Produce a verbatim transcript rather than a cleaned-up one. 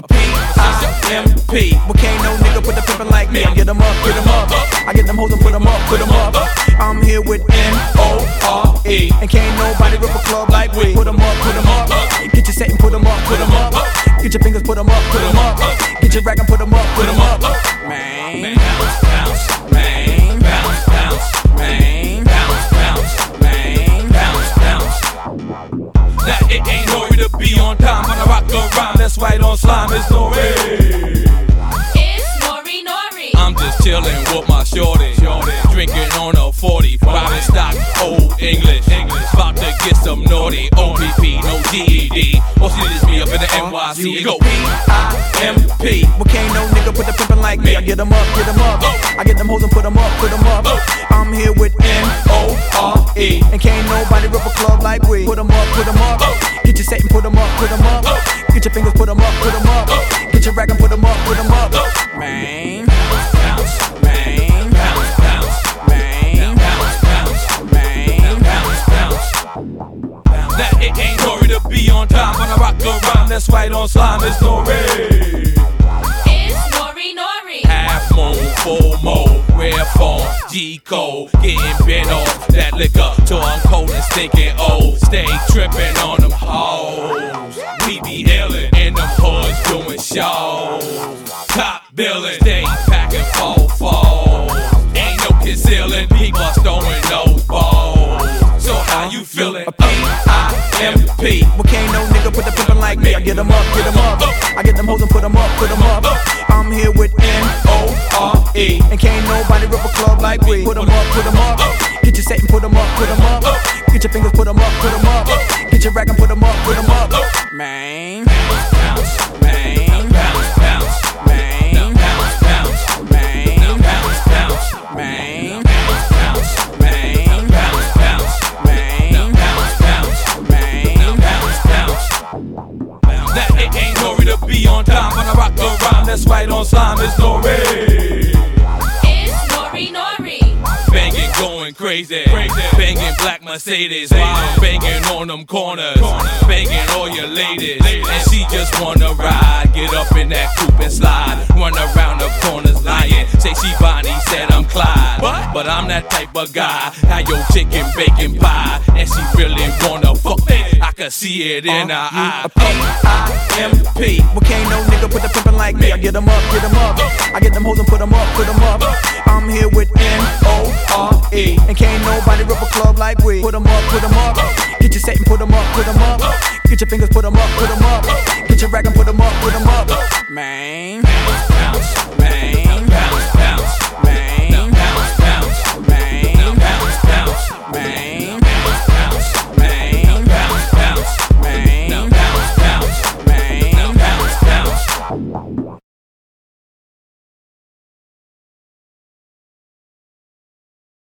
P I M P. Well, can't no nigga put the pimpin' like me. I get them up, get them up. I get them hoes and put them up, put them up. I'm here with N O R E. And can't nobody rip a club like we. Put them up, put them up. Get your set and put them up, put them up. Get your fingers, put them up, put them up. Get your rag and put them up, put them up. Man, bounce, bounce, man, bounce, bounce, man, bounce, bounce, man, bounce, bounce. Now it ain't no way to be on time when I rock a rhyme that's right on slime. It's Nori. It's Nori Nori. I'm just chillin' with my shorty, drinking on a forty, private stock, old English, about to get some naughty. O P P, no G E D. All she did is me up in the N Y C. Go P I M P. Well, can't no nigga put the pimpin' like me. I get them up, get them up. I get them hoes and put them up, put them up. I'm here with N O R E. And can't nobody rip a club like we. Put them up, put them up. Get your set and put them up, put them up. Get your fingers, put them up, put them up. Get your rag and put them up, put them up. Man, bounce, bounce, man, bounce, bounce, man, bounce, bounce, man, bounce, bounce. Now it ain't Nori to be on time when I rock a rhyme that's right on slime. It's Nori. It's Nori Nori. Half moon, full moon, rare form, G code, getting bent off that liquor till I'm cold and stinking old. Stay tripping on them hoes. We be illin' in them hoods doing shows. Top billin', stay packing fall fall. Ain't no concealing, people throwing those balls. So how you feelin'? P I M P. Well, can't no nigga put the pimpin' like me. I get them up, get them up. I get them hoes and put them up, put them up. I'm here with N O R E. And can't nobody rip a club like we. Put them up, put them up. Get your set and put them up, put them up. Get your fingers, put them up, put them up. Get your rag and put them up, put them up. Man, bounce, bounce, man, bounce, bounce, man, bounce, bounce, man, bounce, bounce, man, bounce, bounce, man, bounce, bounce, man, bounce, bounce, man, bounce, bounce. Now it ain't Nori to be on time when I rock a rhyme that's right on slime. It's Nori. It's Nori Nori. Banging, going crazy, banging black Mercedes, while I'm banging on them corners, banging all your ladies, and she just wanna ride, get up in that coupe and slide, run around the corners lying, say she Bonnie, said I'm Clyde, but I'm that type of guy, how your chicken bacon pie, and she really wanna fuck me, I can see it in her eye. P I M P. Well, can't no nigga put the pimpin' like me. I get them up, get them up. I get them hoes and put them up, put them up. I'm here with N O R E. And can't nobody rip a club like we. Put them up, put them up. Get your set and put them up, put them up. Get your fingers, put them up, put them up. Get your rag and put them up, put them up. Man.